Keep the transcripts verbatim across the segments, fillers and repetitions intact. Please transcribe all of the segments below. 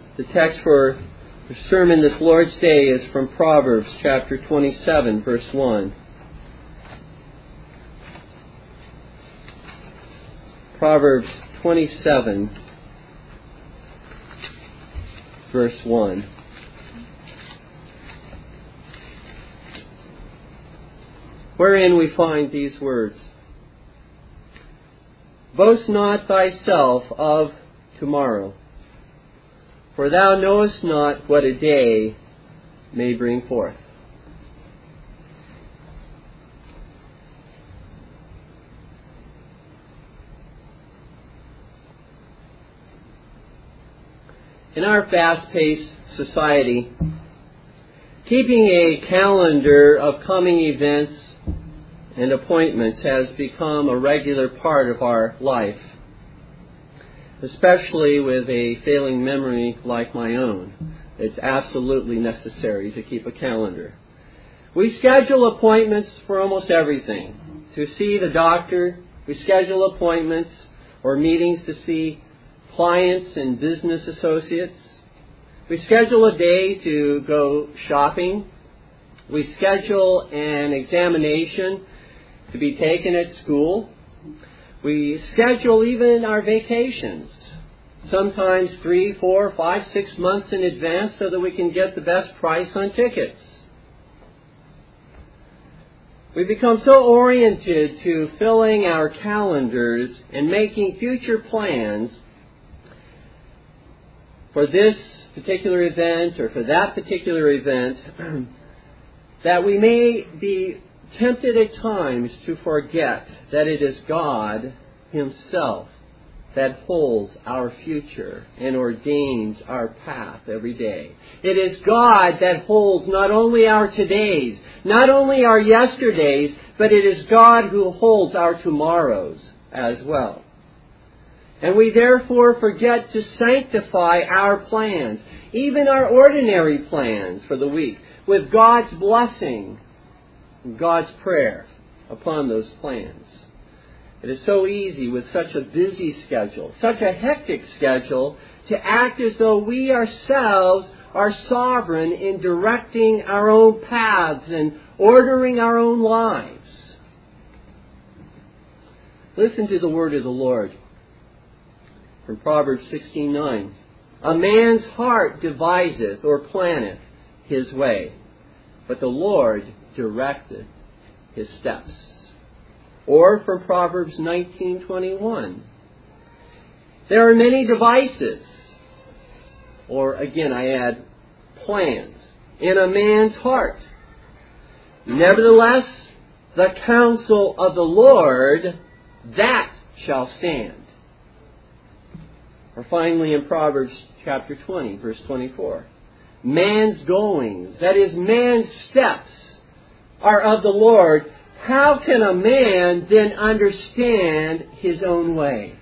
The text for the sermon this Lord's Day is from Proverbs chapter twenty-seven, verse one. Proverbs twenty-seven, verse one. Wherein we find these words: Boast not thyself of tomorrow, for thou knowest not what a day may bring forth. In our fast-paced society, keeping a calendar of coming events and appointments has become a regular part of our life, especially with a failing memory like my own. It's absolutely necessary to keep a calendar. We schedule appointments for almost everything. To see the doctor, we schedule appointments or meetings to see clients and business associates. We schedule a day to go shopping. We schedule an examination to be taken at school. We schedule even our vacations, sometimes three, four, five, six months in advance so that we can get the best price on tickets. We become so oriented to filling our calendars and making future plans for this particular event or for that particular event that we may be tempted at times to forget that it is God Himself that holds our future and ordains our path every day. It is God that holds not only our todays, not only our yesterdays, but it is God who holds our tomorrows as well. And we therefore forget to sanctify our plans, even our ordinary plans for the week, with God's blessing, God's prayer upon those plans. It is so easy with such a busy schedule, such a hectic schedule, to act as though we ourselves are sovereign in directing our own paths and ordering our own lives. Listen to the word of the Lord from Proverbs sixteen nine. A man's heart deviseth or planneth his way, but the Lord directed his steps. Or from Proverbs nineteen twenty-one. There are many devices, or again I add, plans, in a man's heart. Nevertheless, the counsel of the Lord, that shall stand. Or finally in Proverbs chapter twenty, verse twenty-four. Man's goings, that is, man's steps, are of the Lord. How can a man then understand his own way?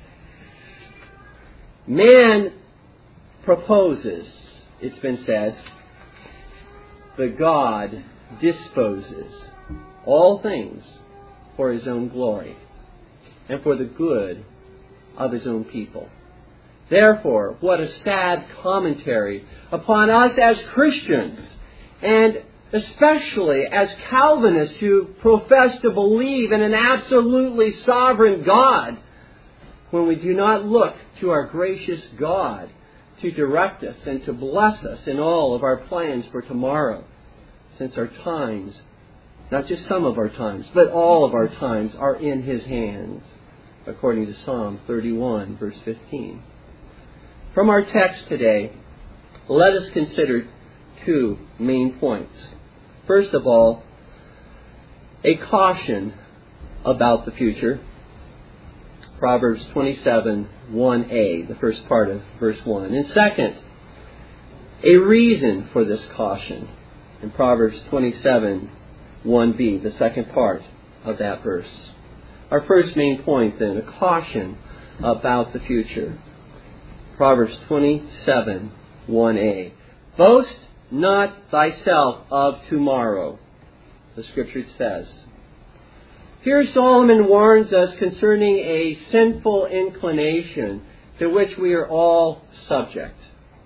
Man proposes, it's been said, but God disposes all things for His own glory and for the good of His own people. Therefore, what a sad commentary upon us as Christians, and especially as Calvinists who profess to believe in an absolutely sovereign God, when we do not look to our gracious God to direct us and to bless us in all of our plans for tomorrow, since our times, not just some of our times, but all of our times are in His hands, according to Psalm thirty-one, verse fifteen. From our text today, let us consider two main points. First of all, a caution about the future. Proverbs twenty-seven, one a, the first part of verse one. And second, a reason for this caution in Proverbs twenty-seven, one b, the second part of that verse. Our first main point then, a caution about the future. Proverbs twenty-seven, one a. Boast not thyself of tomorrow, the Scripture says. Here Solomon warns us concerning a sinful inclination to which we are all subject.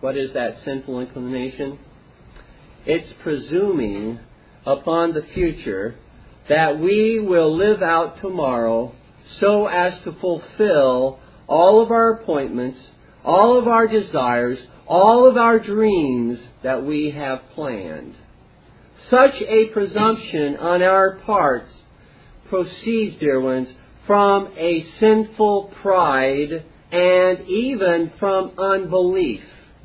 What is that sinful inclination? It's presuming upon the future that we will live out tomorrow so as to fulfill all of our appointments, all of our desires, all of our dreams that we have planned. Such a presumption on our parts proceeds, dear ones, from a sinful pride and even from unbelief.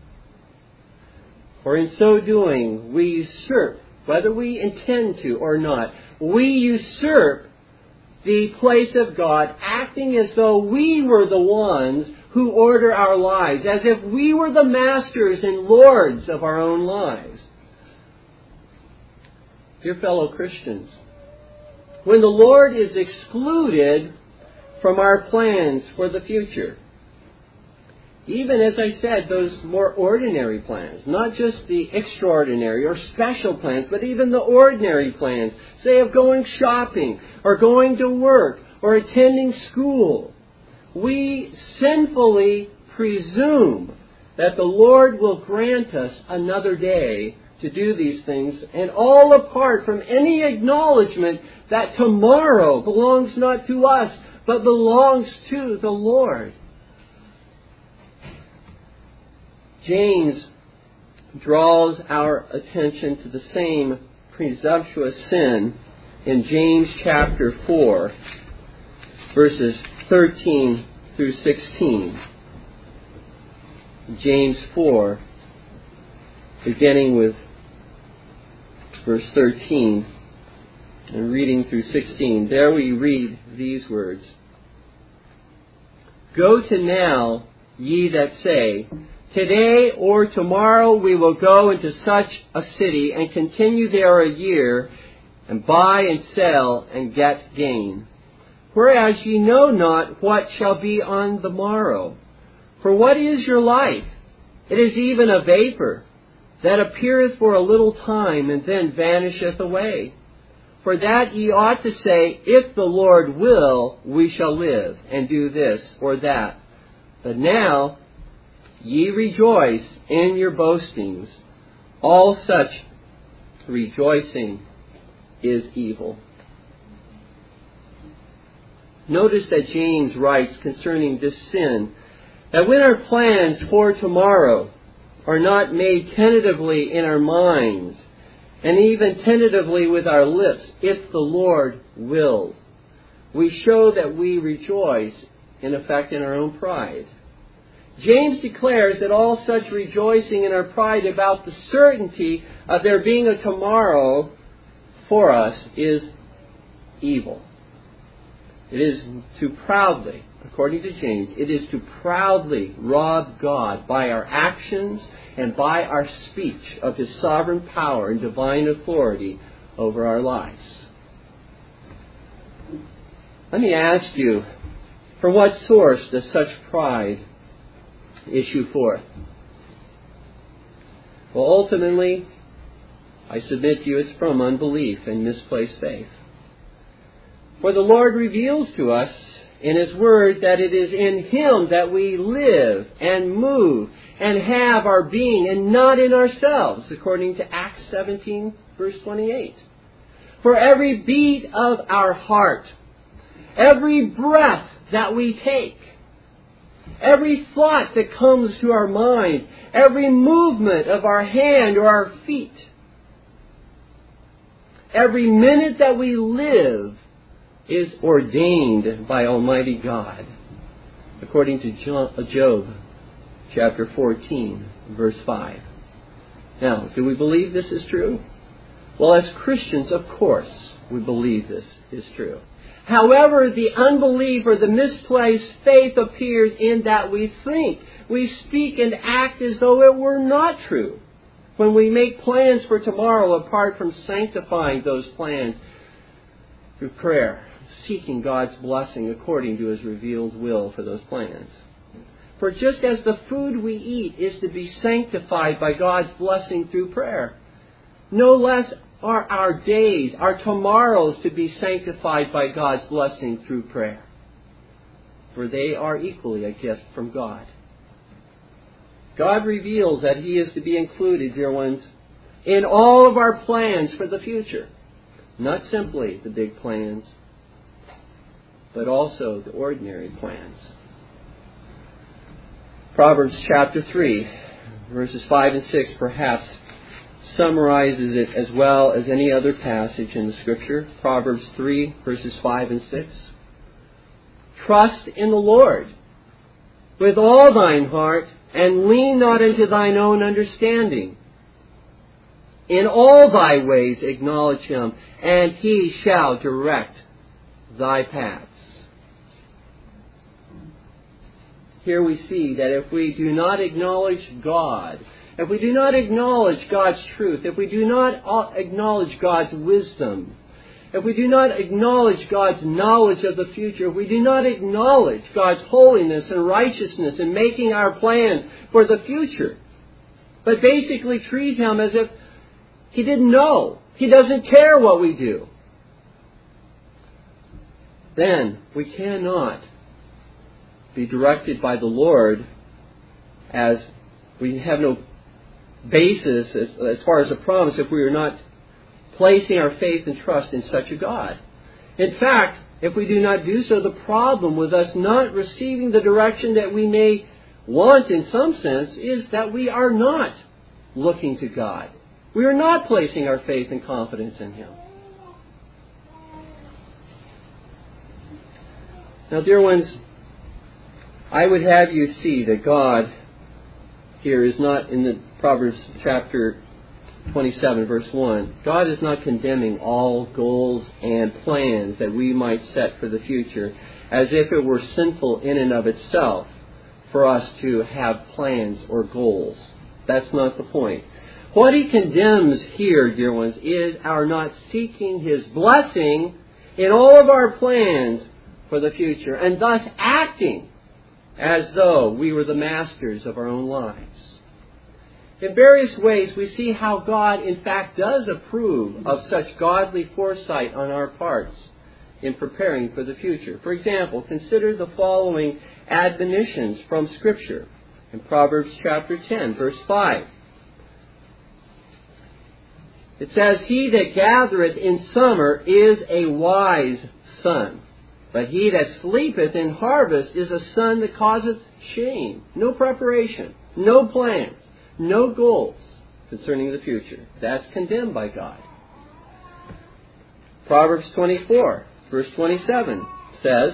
For in so doing, we usurp, whether we intend to or not, we usurp the place of God, acting as though we were the ones who order our lives, as if we were the masters and lords of our own lives. Dear fellow Christians, when the Lord is excluded from our plans for the future, even, as I said, those more ordinary plans, not just the extraordinary or special plans, but even the ordinary plans, say of going shopping or going to work or attending school, we sinfully presume that the Lord will grant us another day to do these things, and all apart from any acknowledgement that tomorrow belongs not to us, but belongs to the Lord. James draws our attention to the same presumptuous sin in James chapter four, verses thirteen through sixteen. James four, beginning with verse thirteen and reading through sixteen. There we read these words. Go to now, ye that say, today or tomorrow we will go into such a city and continue there a year and buy and sell and get gain. Whereas ye know not what shall be on the morrow. For what is your life? It is even a vapor that appeareth for a little time and then vanisheth away. For that ye ought to say, if the Lord will, we shall live and do this or that. But now ye rejoice in your boastings. All such rejoicing is evil. Notice that James writes concerning this sin, that when our plans for tomorrow are not made tentatively in our minds, and even tentatively with our lips, if the Lord will, we show that we rejoice, in effect, in our own pride. James declares that all such rejoicing in our pride about the certainty of there being a tomorrow for us is evil. It is to proudly, according to James, it is to proudly rob God by our actions and by our speech of His sovereign power and divine authority over our lives. Let me ask you, from what source does such pride issue forth? Well, ultimately, I submit to you it's from unbelief and misplaced faith. For the Lord reveals to us in His Word that it is in Him that we live and move and have our being, and not in ourselves, according to Acts seventeen, verse twenty-eight. For every beat of our heart, every breath that we take, every thought that comes to our mind, every movement of our hand or our feet, every minute that we live is ordained by Almighty God, according to Job chapter fourteen, verse five. Now, do we believe this is true? Well, as Christians, of course, we believe this is true. However, the unbelief or the misplaced faith appears in that we think, we speak and act as though it were not true when we make plans for tomorrow apart from sanctifying those plans through prayer, seeking God's blessing according to His revealed will for those plans. For just as the food we eat is to be sanctified by God's blessing through prayer, no less are our days, our tomorrows, to be sanctified by God's blessing through prayer. For they are equally a gift from God. God reveals that He is to be included, dear ones, in all of our plans for the future. Not simply the big plans, but also the ordinary plans. Proverbs chapter three, verses five and six, perhaps summarizes it as well as any other passage in the Scripture. Proverbs three, verses five and six. Trust in the Lord with all thine heart, and lean not into thine own understanding. In all thy ways acknowledge Him, and He shall direct thy paths. Here we see that if we do not acknowledge God, if we do not acknowledge God's truth, if we do not acknowledge God's wisdom, if we do not acknowledge God's knowledge of the future, if we do not acknowledge God's holiness and righteousness in making our plans for the future, but basically treat Him as if He didn't know, He doesn't care what we do, then we cannot be directed by the Lord, as we have no basis as, as far as a promise if we are not placing our faith and trust in such a God. In fact, if we do not do so, the problem with us not receiving the direction that we may want in some sense is that we are not looking to God. We are not placing our faith and confidence in Him. Now, dear ones, I would have you see that God here is not, in the Proverbs chapter twenty-seven, verse one, God is not condemning all goals and plans that we might set for the future as if it were sinful in and of itself for us to have plans or goals. That's not the point. What He condemns here, dear ones, is our not seeking His blessing in all of our plans for the future, and thus acting as though we were the masters of our own lives. In various ways, we see how God, in fact, does approve of such godly foresight on our parts in preparing for the future. For example, consider the following admonitions from Scripture in Proverbs chapter ten, verse five. It says, He that gathereth in summer is a wise son, but he that sleepeth in harvest is a son that causeth shame. No preparation, no plans, no goals concerning the future. That's condemned by God. Proverbs twenty-four, verse twenty-seven says,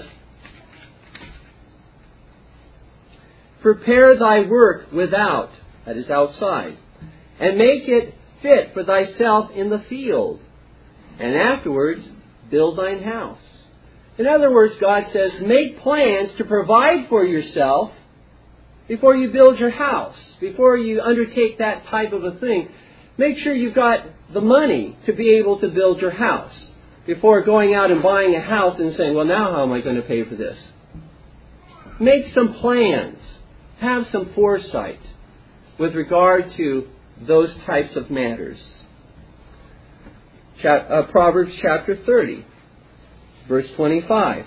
Prepare thy work without, that is outside, and make it fit for thyself in the field, and afterwards build thine house. In other words, God says, make plans to provide for yourself before you build your house, before you undertake that type of a thing. Make sure you've got the money to be able to build your house before going out and buying a house and saying, well, now how am I going to pay for this? Make some plans. Have some foresight with regard to those types of matters. Proverbs chapter thirty, verse twenty-five.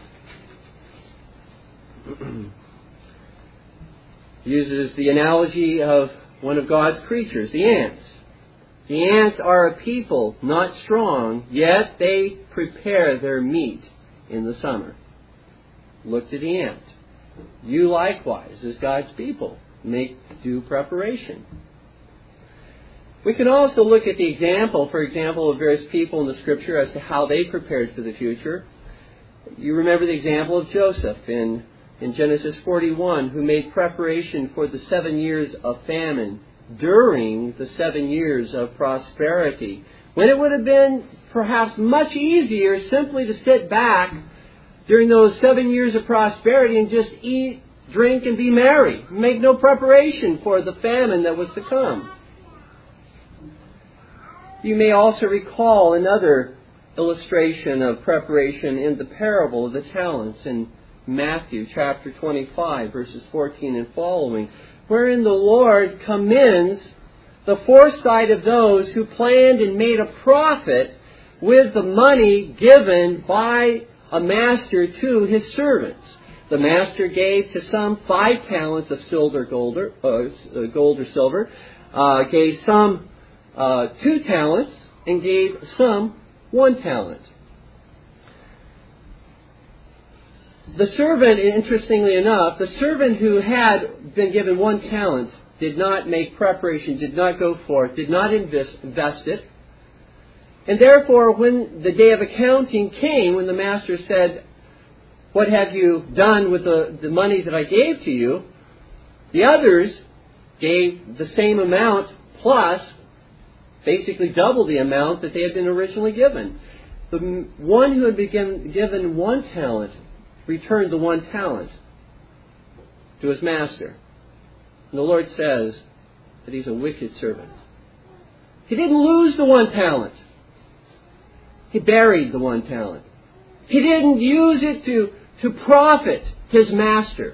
Uses the analogy of one of God's creatures, the ants. The ants are a people not strong, yet they prepare their meat in the summer. Look to the ant. You likewise, as God's people, make due preparation. We can also look at the example, for example, of various people in the Scripture as to how they prepared for the future. You remember the example of Joseph in, in Genesis forty-one, who made preparation for the seven years of famine during the seven years of prosperity, when it would have been perhaps much easier simply to sit back during those seven years of prosperity and just eat, drink, and be merry. Make no preparation for the famine that was to come. You may also recall another illustration of preparation in the parable of the talents in Matthew chapter twenty-five, verses fourteen and following, wherein the Lord commends the foresight of those who planned and made a profit with the money given by a master to his servants. The master gave to some five talents of silver, gold, or, uh, gold or silver, uh, gave some uh, two talents, and gave some one talent. The servant, interestingly enough, the servant who had been given one talent did not make preparation, did not go forth, did not invest, invest it. And therefore, when the day of accounting came, when the master said, "What have you done with the, the money that I gave to you?" the others gave the same amount plus basically double the amount that they had been originally given. The one who had been given one talent returned the one talent to his master. And the Lord says that he's a wicked servant. He didn't lose the one talent. He buried the one talent. He didn't use it to, to profit his master.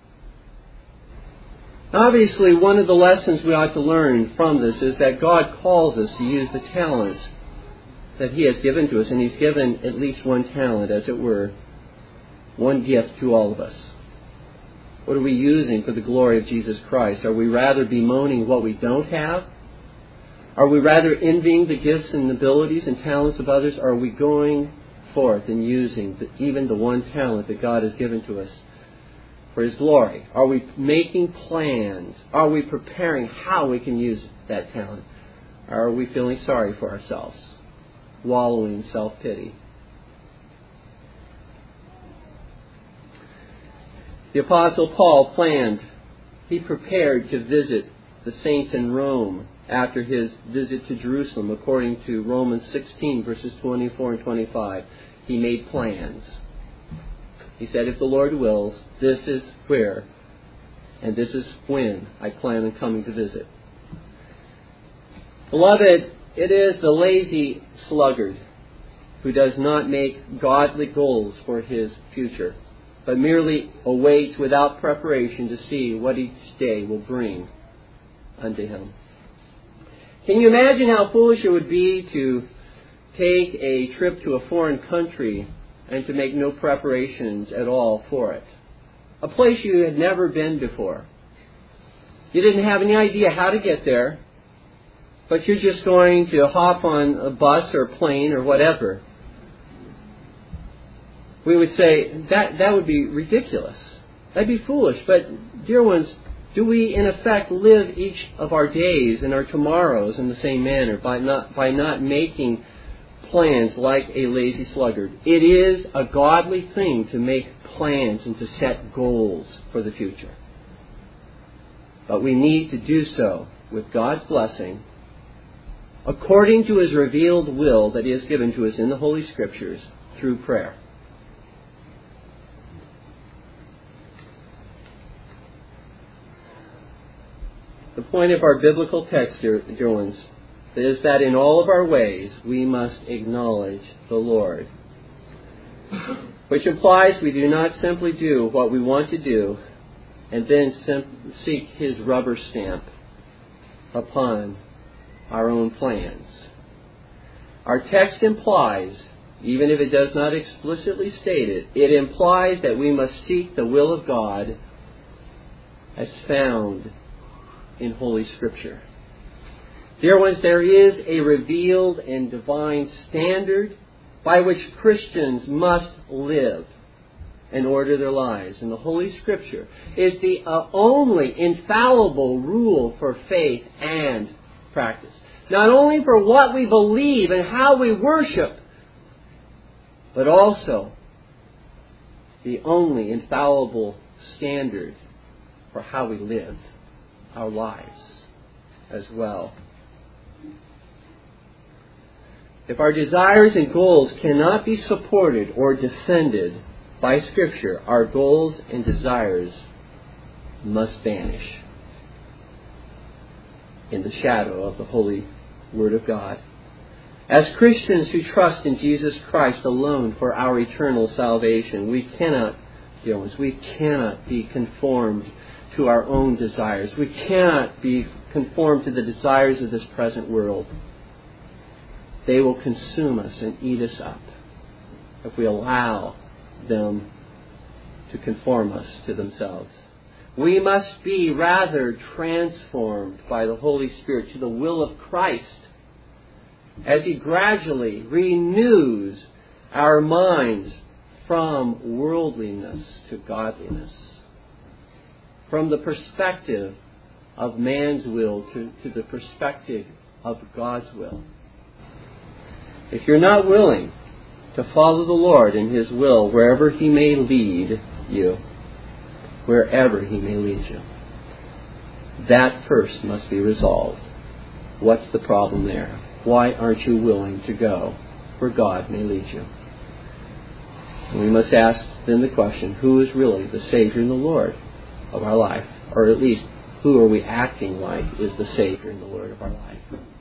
Obviously, one of the lessons we ought to learn from this is that God calls us to use the talents that He has given to us. And He's given at least one talent, as it were, one gift to all of us. What are we using for the glory of Jesus Christ? Are we rather bemoaning what we don't have? Are we rather envying the gifts and abilities and talents of others? Or are we going forth and using the, even the one talent that God has given to us for His glory? Are we making plans? Are we preparing how we can use that talent? Or are we feeling sorry for ourselves, wallowing in self-pity? The Apostle Paul planned, he prepared to visit the saints in Rome after his visit to Jerusalem, according to Romans sixteen, verses twenty-four and twenty-five. He made plans. He said, "If the Lord wills, this is where and this is when I plan on coming to visit." Beloved, it is the lazy sluggard who does not make godly goals for his future, but merely awaits without preparation to see what each day will bring unto him. Can you imagine how foolish it would be to take a trip to a foreign country and to make no preparations at all for it? A place you had never been before. You didn't have any idea how to get there, but you're just going to hop on a bus or a plane or whatever. We would say that that would be ridiculous. That'd be foolish. But, dear ones, do we in effect live each of our days and our tomorrows in the same manner by not by not making plans like a lazy sluggard? It is a godly thing to make plans and to set goals for the future. But we need to do so with God's blessing, according to His revealed will that He has given to us in the Holy Scriptures through prayer. The point of our biblical text, dear, dear ones, is that in all of our ways we must acknowledge the Lord. Which implies we do not simply do what we want to do and then sim- seek His rubber stamp upon our own plans. Our text implies, even if it does not explicitly state it, it implies that we must seek the will of God as found in Holy Scripture. Dear ones, there is a revealed and divine standard by which Christians must live and order their lives. And the Holy Scripture is the uh, only infallible rule for faith and practice. Not only for what we believe and how we worship, but also the only infallible standard for how we live our lives as well. If our desires and goals cannot be supported or defended by Scripture, our goals and desires must vanish in the shadow of the holy Word of God. As Christians who trust in Jesus Christ alone for our eternal salvation, we cannot, dear ones, we cannot be conformed to our own desires. We cannot be conformed to the desires of this present world. They will consume us and eat us up if we allow them to conform us to themselves. We must be rather transformed by the Holy Spirit to the will of Christ as He gradually renews our minds from worldliness to godliness, from the perspective of man's will to, to the perspective of God's will. If you're not willing to follow the Lord in His will wherever He may lead you, wherever He may lead you, that first must be resolved. What's the problem there? Why aren't you willing to go where God may lead you? And we must ask then the question, who is really the Savior and the Lord of our life? Or at least, who are we acting like is the Savior and the Lord of our life?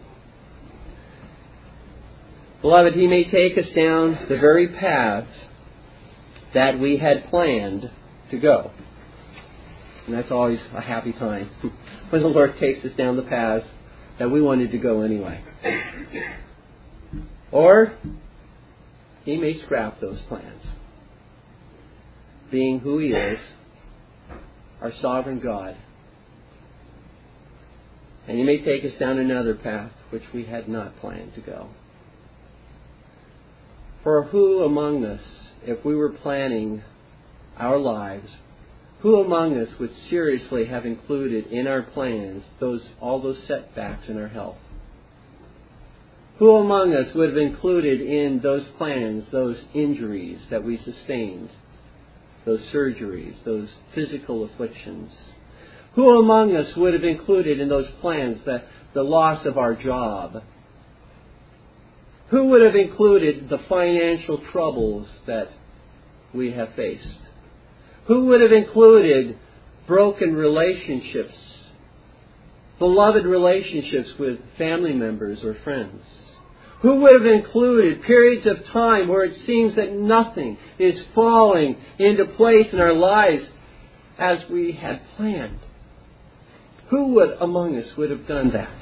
Beloved, He may take us down the very paths that we had planned to go. And that's always a happy time when the Lord takes us down the paths that we wanted to go anyway. Or He may scrap those plans. Being who He is, our sovereign God. And He may take us down another path which we had not planned to go. For who among us, if we were planning our lives, who among us would seriously have included in our plans those all those setbacks in our health? Who among us would have included in those plans those injuries that we sustained, those surgeries, those physical afflictions? Who among us would have included in those plans the, the loss of our job? Who would have included the financial troubles that we have faced? Who would have included broken relationships, beloved relationships with family members or friends? Who would have included periods of time where it seems that nothing is falling into place in our lives as we had planned? Who would among us would have done that?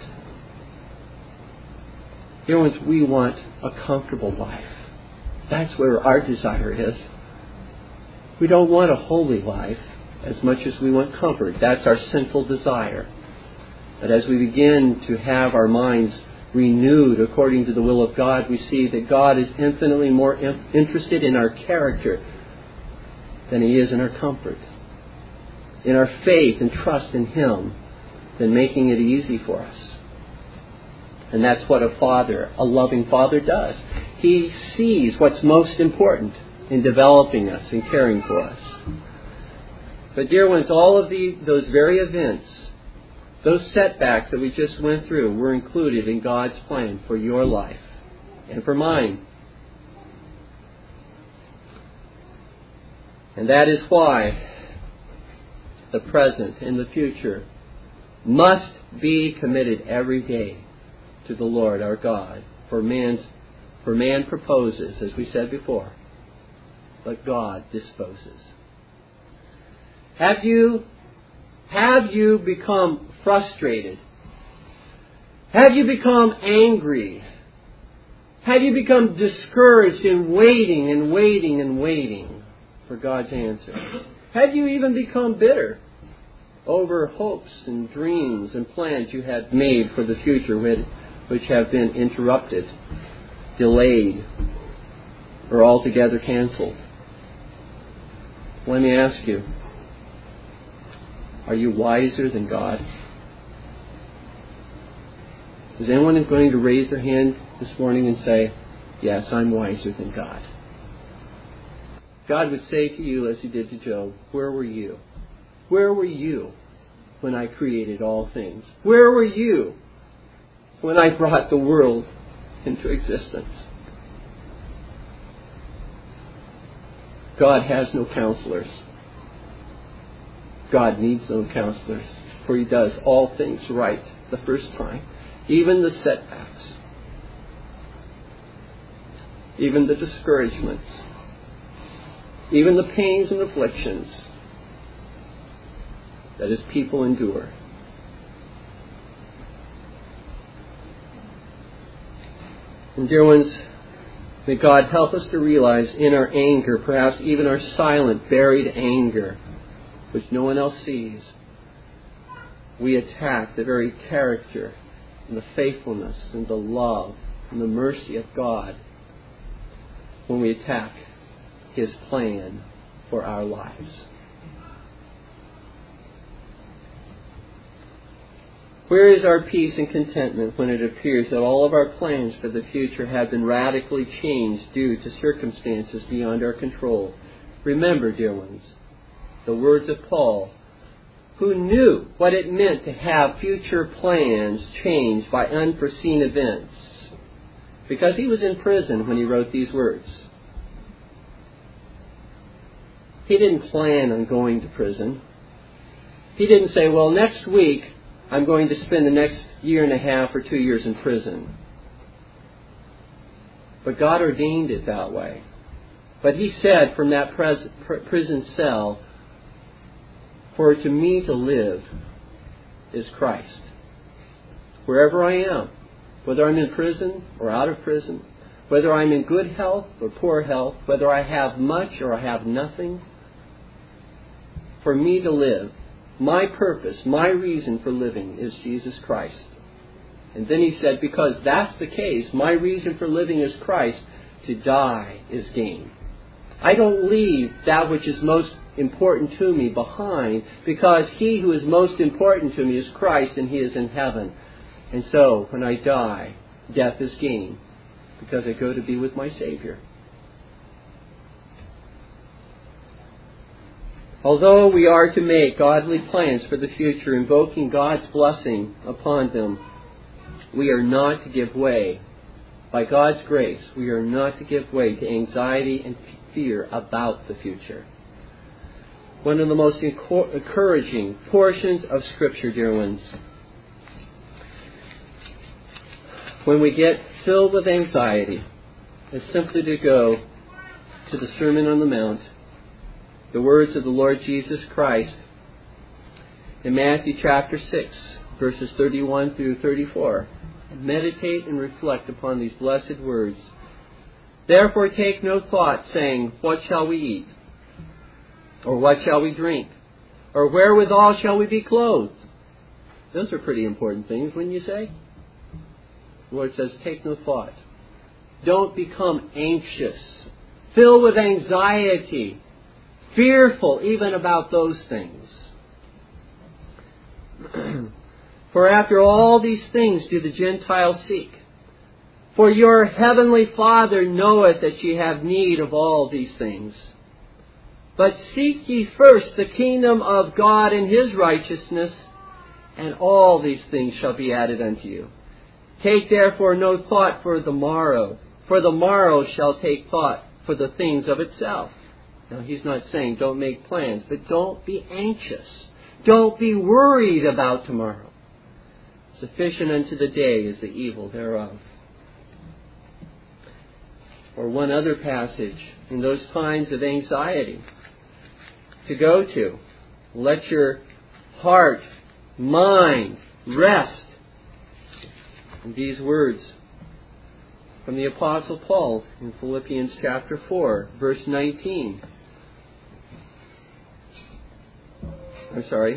Dear ones, we want a comfortable life. That's where our desire is. We don't want a holy life as much as we want comfort. That's our sinful desire. But as we begin to have our minds renewed according to the will of God, we see that God is infinitely more interested in our character than He is in our comfort, in our faith and trust in Him, than making it easy for us. And that's what a father, a loving father, does. He sees what's most important in developing us and caring for us. But dear ones, all of the, those very events, those setbacks that we just went through, were included in God's plan for your life and for mine. And that is why the present and the future must be committed every day to the Lord our God. For man's, for man proposes, as we said before, but God disposes. Have you, have you become frustrated? Have you become angry? Have you become discouraged in waiting and waiting and waiting for God's answer? Have you even become bitter over hopes and dreams and plans you had made for the future which have been interrupted, delayed, or altogether canceled? Let me ask you, are you wiser than God? Is anyone going to raise their hand this morning and say, yes, I'm wiser than God? God would say to you, as He did to Job, where were you? Where were you when I created all things? Where were you when I brought the world into existence? God has no counselors. God needs no counselors, for He does all things right the first time. Even the setbacks, even the discouragements, even the pains and afflictions that His people endure. And dear ones, May God help us to realize in our anger, perhaps even our silent, buried anger, which no one else sees, we attack the very character and the faithfulness and the love and the mercy of God when we attack His plan for our lives. Where is our peace and contentment when it appears that all of our plans for the future have been radically changed due to circumstances beyond our control? Remember, dear ones, the words of Paul, who knew what it meant to have future plans changed by unforeseen events, because he was in prison when he wrote these words. He didn't plan on going to prison. He didn't say, well, next week I'm going to spend the next year and a half or two years in prison. But God ordained it that way. But he said from that pres- pr- prison cell, for to me to live is Christ. Wherever I am, whether I'm in prison or out of prison, whether I'm in good health or poor health, whether I have much or I have nothing, for me to live, my purpose, my reason for living is Jesus Christ. And then he said, because that's the case, my reason for living is Christ, to die is gain. I don't leave that which is most important to me behind, because he who is most important to me is Christ, and he is in heaven. And so, when I die, death is gain, because I go to be with my Savior. Although we are to make godly plans for the future, invoking God's blessing upon them, we are not to give way. By God's grace, we are not to give way to anxiety and fear about the future. One of the most encouraging portions of Scripture, dear ones, when we get filled with anxiety, is simply to go to the Sermon on the Mount, the words of the Lord Jesus Christ in Matthew chapter six, verses thirty-one through thirty-four. And meditate and reflect upon these blessed words. Therefore take no thought, saying, what shall we eat? Or what shall we drink? Or wherewithal shall we be clothed? Those are pretty important things, wouldn't you say? The Lord says, take no thought. Don't become anxious, filled with anxiety, fearful even about those things. For after all these things do the Gentiles seek. For your heavenly Father knoweth that ye have need of all these things. But seek ye first the kingdom of God and His righteousness, and all these things shall be added unto you. Take therefore no thought for the morrow, for the morrow shall take thought for the things of itself. Now, he's not saying don't make plans, but don't be anxious. Don't be worried about tomorrow. Sufficient unto the day is the evil thereof. Or one other passage in those times of anxiety to go to. Let your heart, mind rest in these words from the Apostle Paul in Philippians chapter four, verse nineteen. I'm sorry.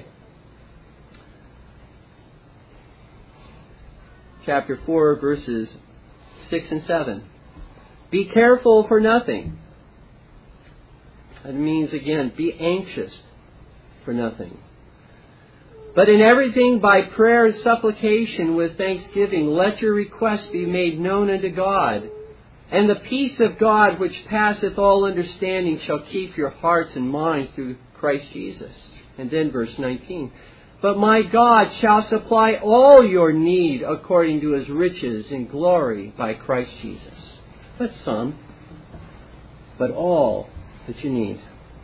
Chapter four, verses six and seven. Be careful for nothing. That means, again, be anxious for nothing. But in everything by prayer and supplication with thanksgiving, let your requests be made known unto God. And the peace of God, which passeth all understanding, shall keep your hearts and minds through Christ Jesus. And then verse nineteen. But my God shall supply all your need according to His riches in glory by Christ Jesus. Not some, but all that you need.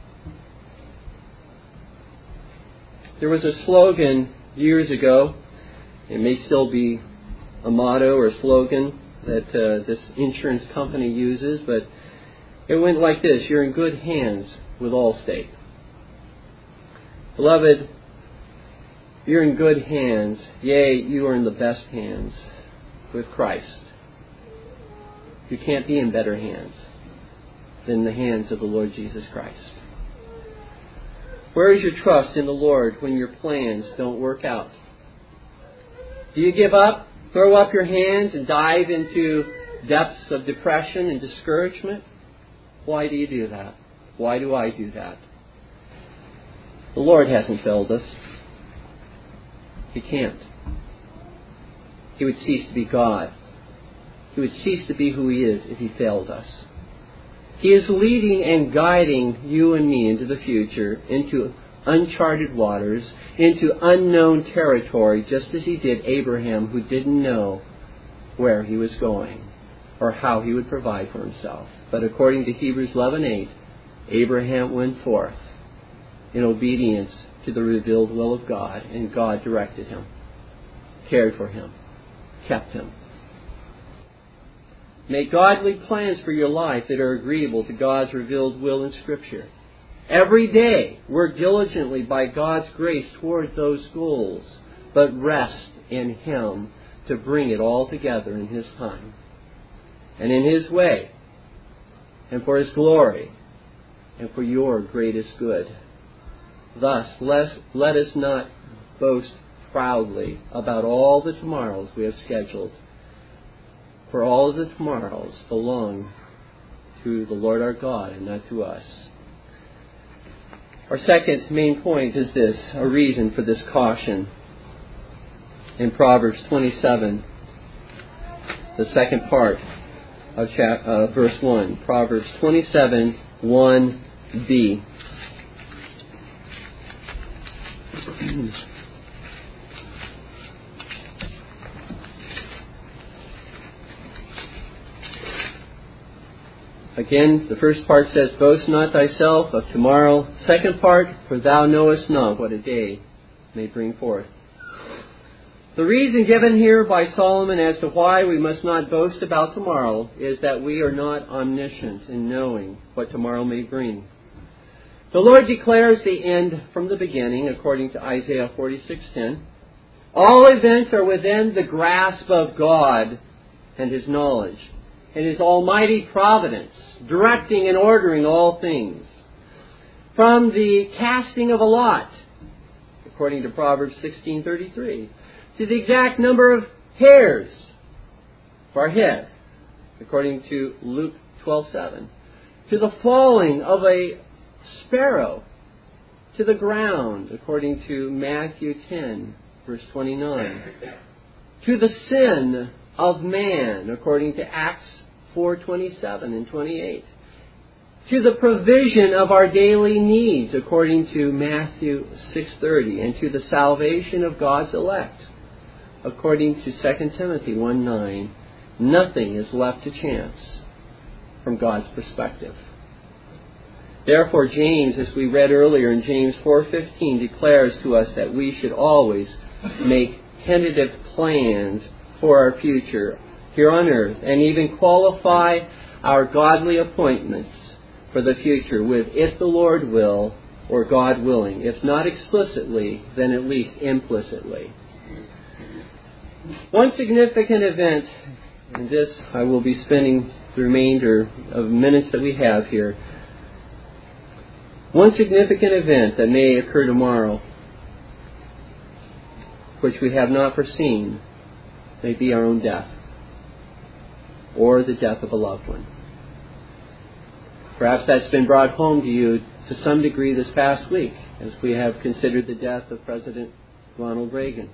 There was a slogan years ago. It may still be a motto or a slogan that uh, this insurance company uses, but it went like this: you're in good hands with Allstate. Beloved, you're in good hands. Yea, you are in the best hands with Christ. You can't be in better hands than the hands of the Lord Jesus Christ. Where is your trust in the Lord when your plans don't work out? Do you give up, throw up your hands, and dive into depths of depression and discouragement? Why do you do that? Why do I do that? The Lord hasn't failed us. He can't. He would cease to be God. He would cease to be who He is if He failed us. He is leading and guiding you and me into the future, into uncharted waters, into unknown territory, just as He did Abraham, who didn't know where he was going or how he would provide for himself. But according to Hebrews eleven eight, Abraham went forth in obedience to the revealed will of God, and God directed him, cared for him, kept him. Make godly plans for your life that are agreeable to God's revealed will in Scripture. Every day, work diligently by God's grace toward those goals, but rest in Him to bring it all together in His time and in His way, and for His glory and for your greatest good. Thus, let, let us not boast proudly about all the tomorrows we have scheduled, for all of the tomorrows belong to the Lord our God and not to us. Our second main point is this, a reason for this caution. In Proverbs twenty-seven, the second part of chap- uh, verse one. Proverbs twenty-seven, one b. Again, the first part says, boast not thyself of tomorrow. Second part, for thou knowest not what a day may bring forth. The reason given here by Solomon as to why we must not boast about tomorrow is that we are not omniscient in knowing what tomorrow may bring. The Lord declares the end from the beginning, according to Isaiah forty-six ten. All events are within the grasp of God and His knowledge, and His almighty providence, directing and ordering all things. From the casting of a lot, according to Proverbs sixteen thirty-three, to the exact number of hairs of our head, according to Luke twelve seven, to the falling of a sparrow to the ground, according to Matthew ten, verse twenty-nine, to the sin of man, according to Acts four twenty-seven and twenty-eight, to the provision of our daily needs, according to Matthew six thirty, and to the salvation of God's elect, according to Second Timothy one nine. Nothing is left to chance from God's perspective. Therefore, James, as we read earlier in James four fifteen, declares to us that we should always make tentative plans for our future here on earth, and even qualify our godly appointments for the future with, if the Lord will, or God willing. If not explicitly, then at least implicitly. One significant event, and this I will be spending the remainder of minutes that we have here. One significant event that may occur tomorrow, which we have not foreseen, may be our own death, or the death of a loved one. Perhaps that's been brought home to you to some degree this past week, as we have considered the death of President Ronald Reagan.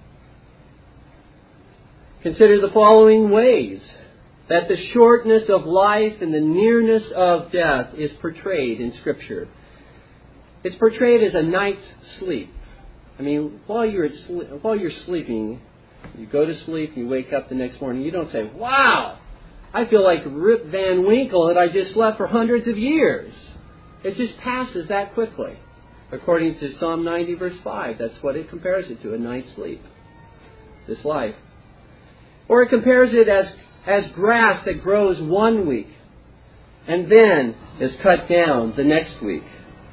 Consider the following ways that the shortness of life and the nearness of death is portrayed in Scripture. It's portrayed as a night's sleep. I mean, while you're at sli- while you're sleeping, you go to sleep, you wake up the next morning, you don't say, wow, I feel like Rip Van Winkle that I just slept for hundreds of years. It just passes that quickly. According to Psalm ninety, verse five, that's what it compares it to, a night's sleep. This life. Or it compares it as, as grass that grows one week and then is cut down the next week.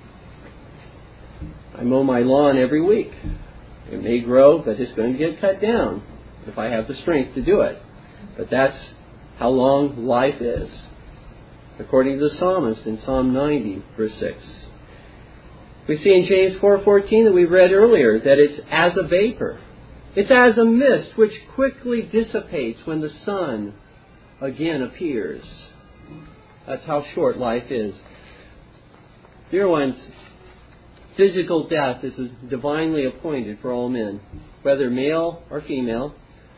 I mow my lawn every week. It may grow, but it's going to get cut down if I have the strength to do it. But that's how long life is. According to the psalmist in Psalm ninety, verse six. We see in James four fourteen that we read earlier that it's as a vapor. It's as a mist which quickly dissipates when the sun again appears. That's how short life is. Dear ones, physical death is divinely appointed for all men, whether male or female,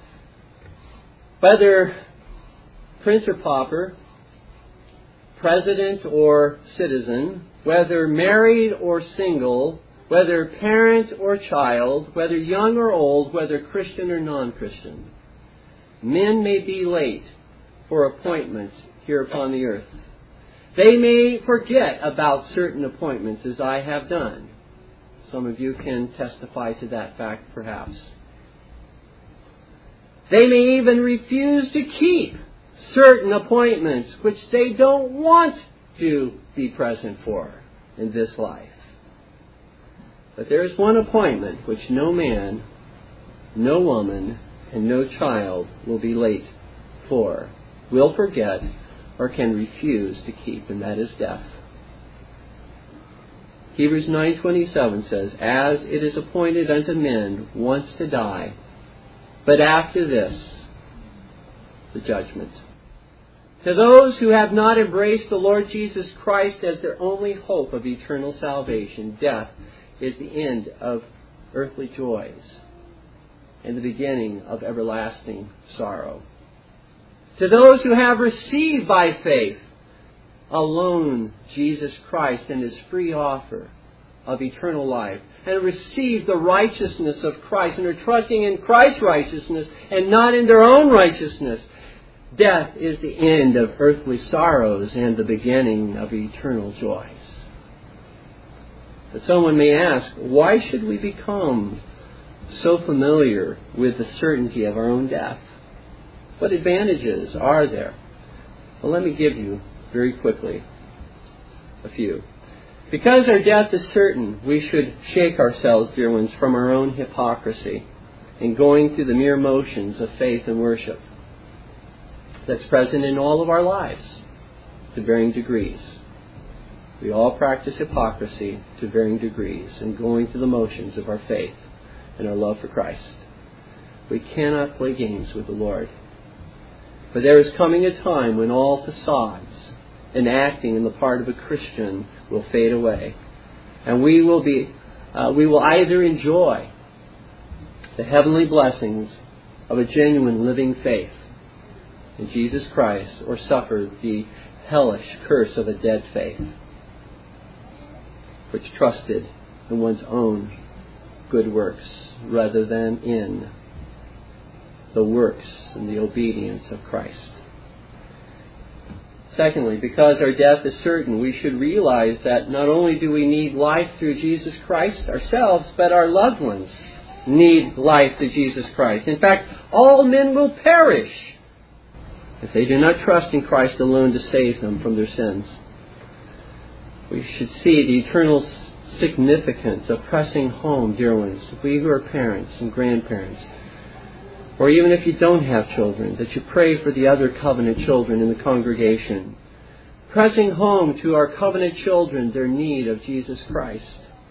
whether prince or pauper, president or citizen, whether married or single, whether parent or child, whether young or old, whether Christian or non-Christian. Men may be late for appointments here upon the earth. They may forget about certain appointments, as I have done. Some of you can testify to that fact, perhaps. They may even refuse to keep certain appointments which they don't want to be present for in this life. But there is one appointment which no man, no woman, and no child will be late for, will forget, or can refuse to keep, and that is death. Hebrews nine twenty-seven says, "As it is appointed unto men once to die, but after this, the judgment." To those who have not embraced the Lord Jesus Christ as their only hope of eternal salvation, death is the end of earthly joys and the beginning of everlasting sorrow. To those who have received by faith alone Jesus Christ and His free offer of eternal life, and received the righteousness of Christ, and are trusting in Christ's righteousness and not in their own righteousness, death is the end of earthly sorrows and the beginning of eternal joys. But someone may ask, why should we become so familiar with the certainty of our own death? What advantages are there? Well, let me give you very quickly a few. Because our death is certain, we should shake ourselves, dear ones, from our own hypocrisy in going through the mere motions of faith and worship that's present in all of our lives to varying degrees. We all practice hypocrisy to varying degrees in going through the motions of our faith and our love for Christ. We cannot play games with the Lord. For there is coming a time when all facades and acting in the part of a Christian will fade away, and we will be, uh, we will either enjoy the heavenly blessings of a genuine living faith in Jesus Christ, or suffer the hellish curse of a dead faith, which trusted in one's own good works rather than in the works and the obedience of Christ. Secondly, because our death is certain, we should realize that not only do we need life through Jesus Christ ourselves, but our loved ones need life through Jesus Christ. In fact, all men will perish if they do not trust in Christ alone to save them from their sins. We should see the eternal significance of pressing home, dear ones, we who are parents and grandparents, or even if you don't have children, that you pray for the other covenant children in the congregation. Pressing home to our covenant children their need of Jesus Christ.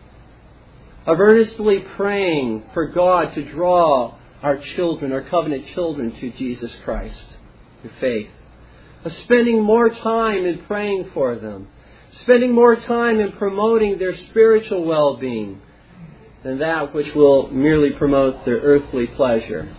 Of earnestly praying for God to draw our children, our covenant children, to Jesus Christ through faith. Of spending more time in praying for them. Spending more time in promoting their spiritual well-being than that which will merely promote their earthly pleasure.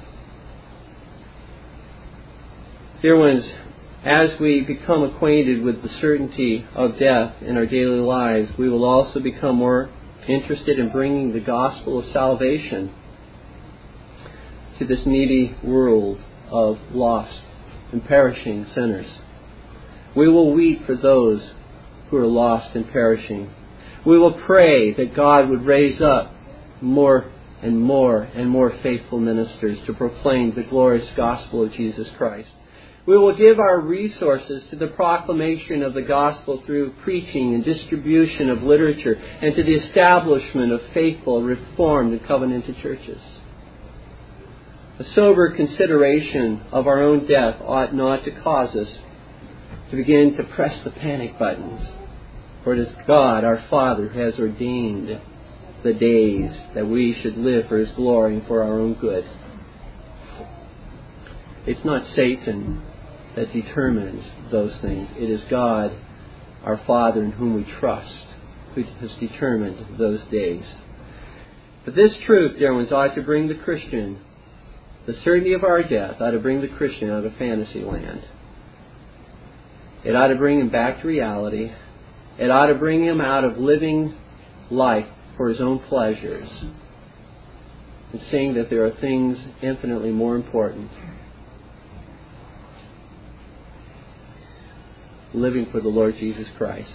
Dear ones, as we become acquainted with the certainty of death in our daily lives, we will also become more interested in bringing the gospel of salvation to this needy world of lost and perishing sinners. We will weep for those who are lost and perishing. We will pray that God would raise up more and more and more faithful ministers to proclaim the glorious gospel of Jesus Christ. We will give our resources to the proclamation of the gospel through preaching and distribution of literature, and to the establishment of faithful, reformed, and covenanted churches. A sober consideration of our own death ought not to cause us to begin to press the panic buttons. For it is God, our Father, who has ordained the days that we should live for His glory and for our own good. It's not Satan that determines those things. It is God, our Father, in whom we trust, who has determined those days. But this truth, dear ones, ought to bring the Christian, the certainty of our death ought to bring the Christian out of fantasy land. It ought to bring him back to reality. It ought to bring him out of living life for his own pleasures and seeing that there are things infinitely more important. Living for the Lord Jesus Christ.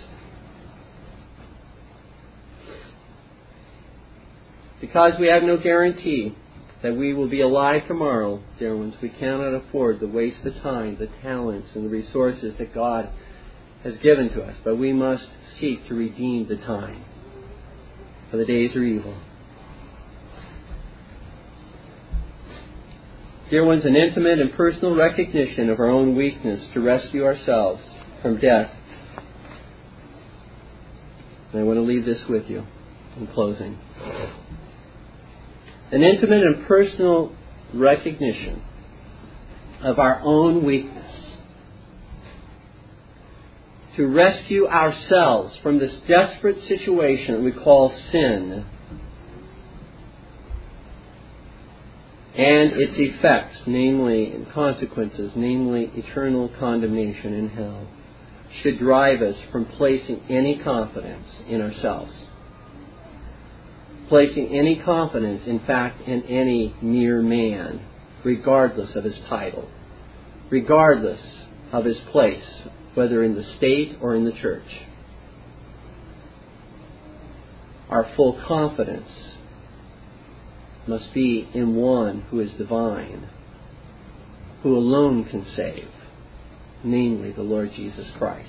Because we have no guarantee that we will be alive tomorrow, dear ones, we cannot afford to waste the time, the talents, and the resources that God has given to us. But we must seek to redeem the time, for the days are evil. Dear ones, an intimate and personal recognition of our own weakness to rescue ourselves from death. And I want to leave this with you in closing. An intimate and personal recognition of our own weakness to rescue ourselves from this desperate situation we call sin and its effects, namely and consequences, namely eternal condemnation in hell, should drive us from placing any confidence in ourselves. Placing any confidence, in fact, in any mere man, regardless of his title, regardless of his place, whether in the state or in the church. Our full confidence must be in one who is divine, who alone can save, namely the Lord Jesus Christ.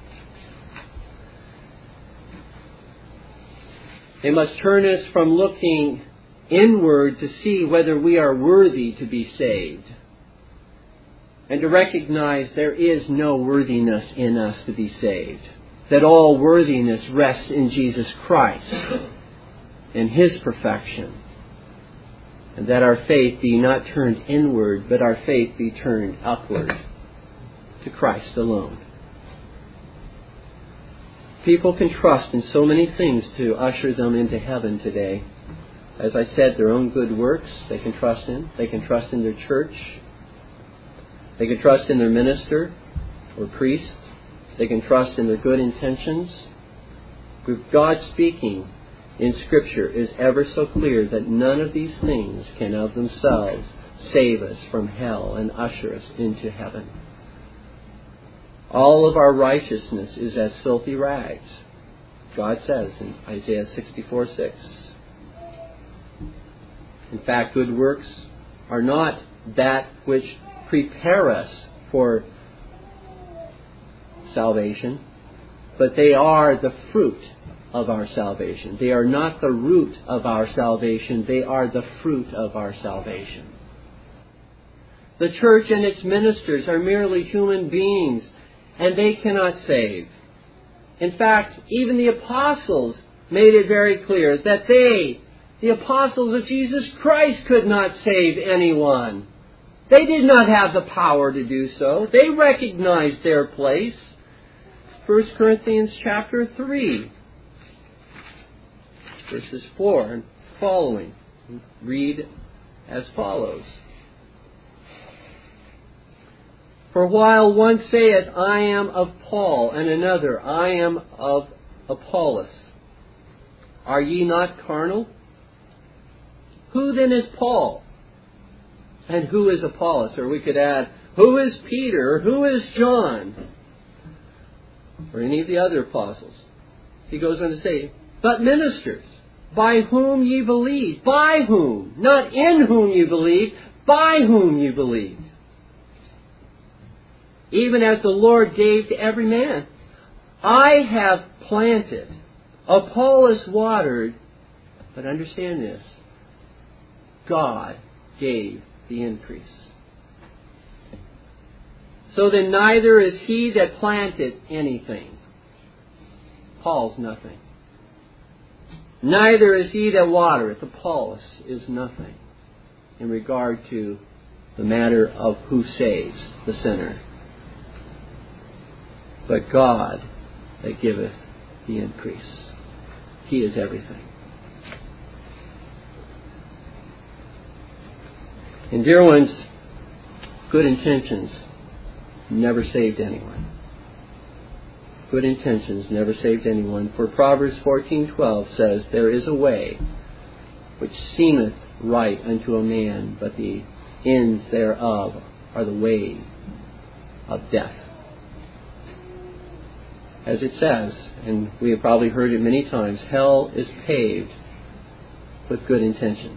It must turn us from looking inward to see whether we are worthy to be saved, and to recognize there is no worthiness in us to be saved, that all worthiness rests in Jesus Christ and His perfection, and that our faith be not turned inward, but our faith be turned upward to Christ alone. People can trust in so many things to usher them into heaven today. As I said, their own good works they can trust in. They can trust in their church. They can trust in their minister or priest. They can trust in their good intentions. But God speaking in Scripture is ever so clear that none of these things can of themselves save us from hell and usher us into heaven. All of our righteousness is as filthy rags, God says in Isaiah sixty-four six. In fact, good works are not that which prepare us for salvation, but they are the fruit of our salvation. They are not the root of our salvation, they are the fruit of our salvation. The church and its ministers are merely human beings, and they cannot save. In fact, even the apostles made it very clear that they, the apostles of Jesus Christ, could not save anyone. They did not have the power to do so. They recognized their place. First Corinthians chapter three, verses four and following. Read as follows. For while one saith, I am of Paul, and another, I am of Apollos, are ye not carnal? Who then is Paul? And who is Apollos? Or we could add, who is Peter? Or who is John? Or any of the other apostles. He goes on to say, but ministers, by whom ye believe. By whom? Not in whom you believe, by whom you believe. Even as the Lord gave to every man. I have planted, Apollos watered, but understand this, God gave the increase. So then neither is he that planted anything. Paul's nothing. Neither is he that watereth. Apollos is nothing in regard to the matter of who saves the sinner. But God that giveth the increase. He is everything. And dear ones, good intentions never saved anyone. Good intentions never saved anyone. For Proverbs fourteen twelve says, there is a way which seemeth right unto a man, but the ends thereof are the way of death. As it says, and we have probably heard it many times, hell is paved with good intentions.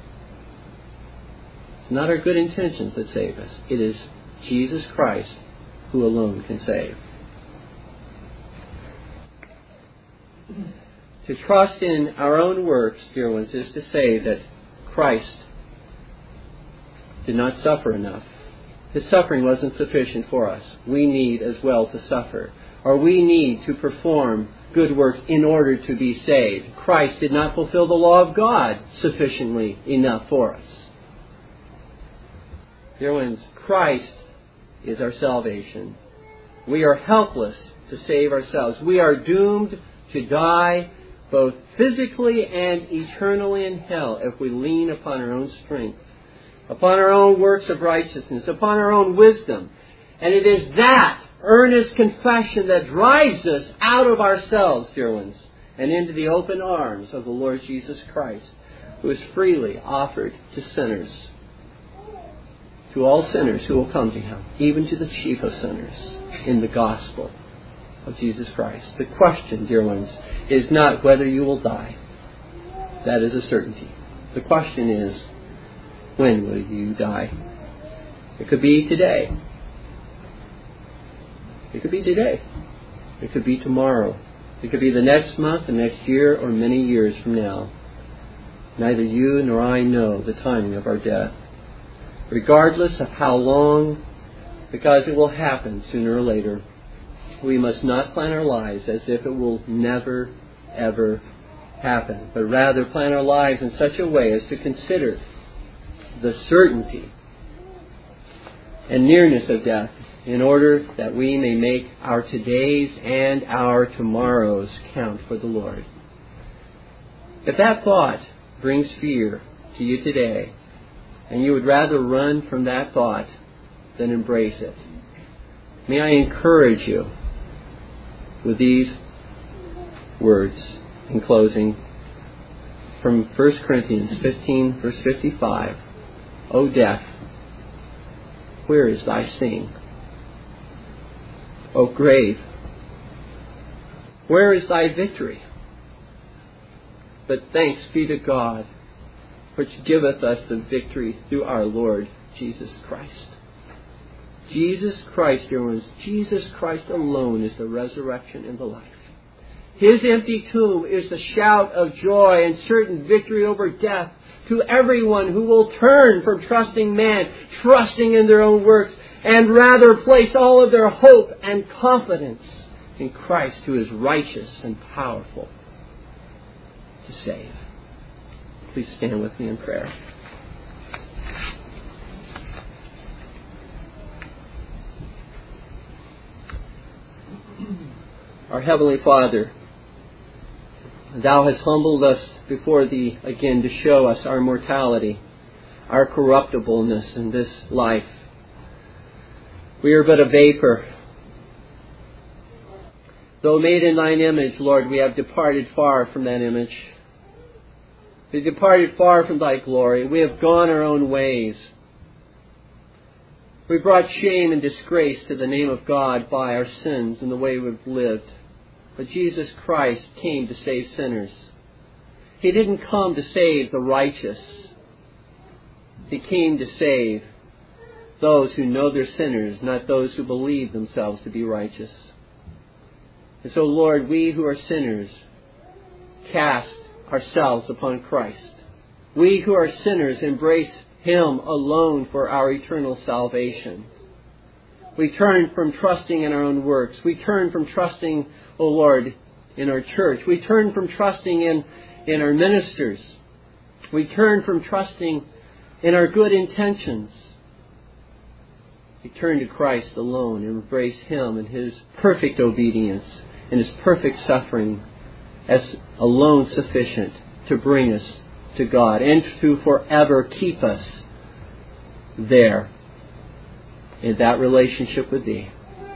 It's not our good intentions that save us. It is Jesus Christ who alone can save. To trust in our own works, dear ones, is to say that Christ did not suffer enough. His suffering wasn't sufficient for us. We need as well to suffer. Or we need to perform good works in order to be saved. Christ did not fulfill the law of God sufficiently enough for us. Dear ones, Christ is our salvation. We are helpless to save ourselves. We are doomed to die both physically and eternally in hell if we lean upon our own strength, upon our own works of righteousness, upon our own wisdom. And it is that earnest confession that drives us out of ourselves, dear ones, and into the open arms of the Lord Jesus Christ, who is freely offered to sinners, to all sinners who will come to Him, even to the chief of sinners, in the gospel of Jesus Christ. The question, dear ones, is not whether you will die. That is a certainty. The question is, when will you die? It could be today. It could be today. It could be tomorrow. It could be the next month, the next year, or many years from now. Neither you nor I know the timing of our death. Regardless of how long, because it will happen sooner or later, we must not plan our lives as if it will never, ever happen, but rather plan our lives in such a way as to consider the certainty and nearness of death, in order that we may make our todays and our tomorrows count for the Lord. If that thought brings fear to you today, and you would rather run from that thought than embrace it, may I encourage you with these words in closing from First Corinthians fifteen, verse fifty-five. O death, where is thy sting? O grave, where is thy victory? But thanks be to God, which giveth us the victory through our Lord Jesus Christ. Jesus Christ, dear ones, Jesus Christ alone is the resurrection and the life. His empty tomb is the shout of joy and certain victory over death to everyone who will turn from trusting man, trusting in their own works, and rather place all of their hope and confidence in Christ, who is righteous and powerful to save. Please stand with me in prayer. Our Heavenly Father, Thou hast humbled us before Thee again to show us our mortality, our corruptibleness in this life. We are but a vapor. Though made in Thine image, Lord, we have departed far from that image. We have departed far from Thy glory. We have gone our own ways. We brought shame and disgrace to the name of God by our sins and the way we've lived. But Jesus Christ came to save sinners. He didn't come to save the righteous. He came to save those who know they're sinners, not those who believe themselves to be righteous. And so, Lord, we who are sinners cast ourselves upon Christ. We who are sinners embrace Him alone for our eternal salvation. We turn from trusting in our own works. We turn from trusting, O Lord, in our church. We turn from trusting in, in our ministers. We turn from trusting in our good intentions. We turn to Christ alone and embrace Him and His perfect obedience and His perfect suffering as alone sufficient to bring us to God and to forever keep us there in that relationship with Thee.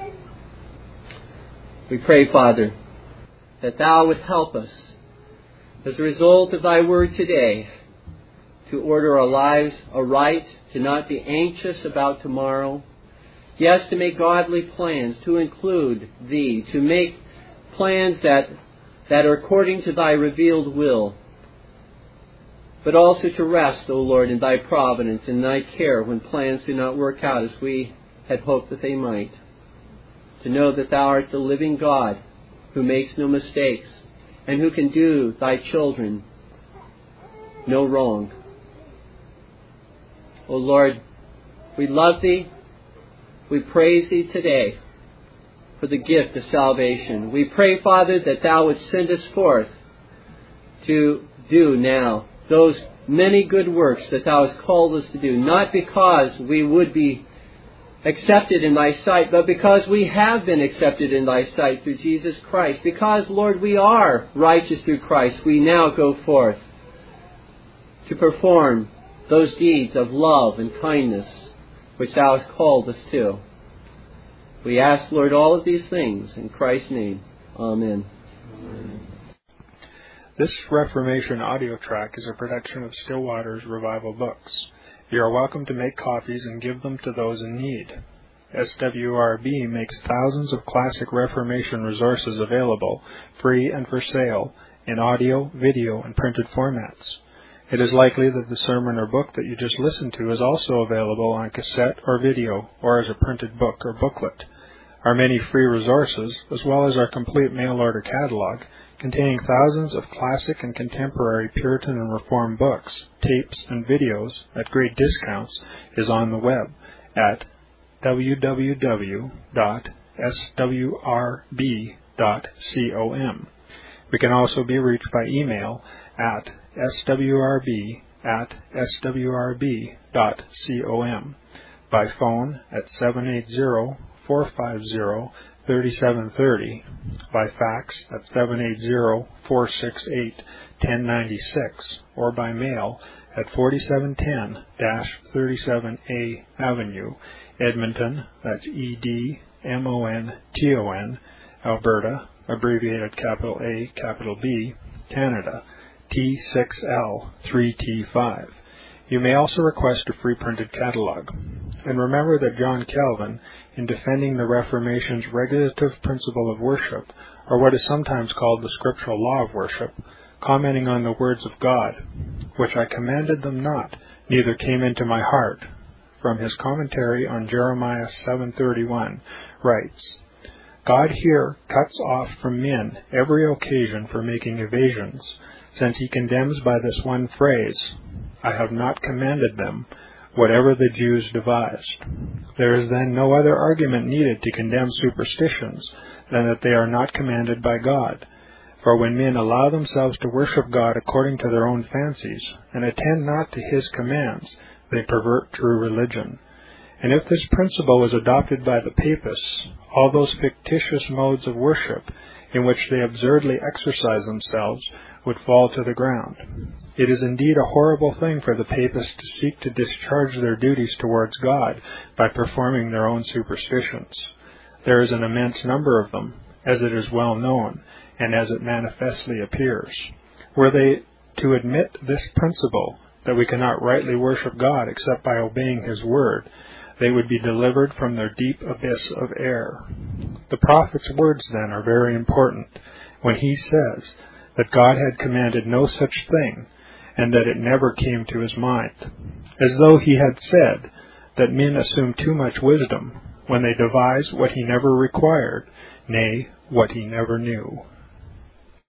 We pray, Father, that Thou would help us as a result of Thy word today to order our lives aright, to not be anxious about tomorrow. Yes, to make godly plans, to include Thee, to make plans that, that are according to Thy revealed will, but also to rest, O Lord, in Thy providence and Thy care when plans do not work out as we had hoped that they might. To know that Thou art the living God who makes no mistakes and who can do Thy children no wrong. O Lord, we love Thee. We praise Thee today for the gift of salvation. We pray, Father, that Thou would send us forth to do now those many good works that Thou hast called us to do, not because we would be accepted in Thy sight, but because we have been accepted in Thy sight through Jesus Christ. Because, Lord, we are righteous through Christ, we now go forth to perform those deeds of love and kindness which Thou hast called us to. We ask, Lord, all of these things in Christ's name. Amen. Amen. This Reformation audio track is a production of Still Waters Revival Books. You are welcome to make copies and give them to those in need. S W R B makes thousands of classic Reformation resources available, free and for sale, in audio, video, and printed formats. It is likely that the sermon or book that you just listened to is also available on cassette or video, or as a printed book or booklet. Our many free resources, as well as our complete mail-order catalog, containing thousands of classic and contemporary Puritan and Reformed books, tapes, and videos at great discounts, is on the web at w w w dot s w r b dot com. We can also be reached by email at s w r b at s w r b dot com, by phone at seven eight zero, four five zero, three seven three zero, by fax at seven eight zero, four six eight, one zero nine six, or by mail at forty-seven ten thirty-seven A Avenue, Edmonton, that's E D M O N T O N, Alberta, abbreviated capital A, capital B, Canada, T six L three T five. You may also request a free printed catalog. And remember that John Calvin, in defending the Reformation's regulative principle of worship, or what is sometimes called the scriptural law of worship, commenting on the words of God, which I commanded them not, neither came into my heart, from his commentary on Jeremiah seven thirty-one, writes, God here cuts off from men every occasion for making evasions, since he condemns by this one phrase, I have not commanded them, whatever the Jews devised. There is then no other argument needed to condemn superstitions than that they are not commanded by God. For when men allow themselves to worship God according to their own fancies, and attend not to his commands, they pervert true religion. And if this principle was adopted by the papists, all those fictitious modes of worship in which they absurdly exercise themselves would fall to the ground. It is indeed a horrible thing for the papists to seek to discharge their duties towards God by performing their own superstitions. There is an immense number of them, as it is well known, and as it manifestly appears. Were they to admit this principle, that we cannot rightly worship God except by obeying his word, they would be delivered from their deep abyss of error. The prophet's words, then, are very important when he says that God had commanded no such thing, and that it never came to his mind, as though he had said that men assume too much wisdom when they devise what he never required, nay, what he never knew.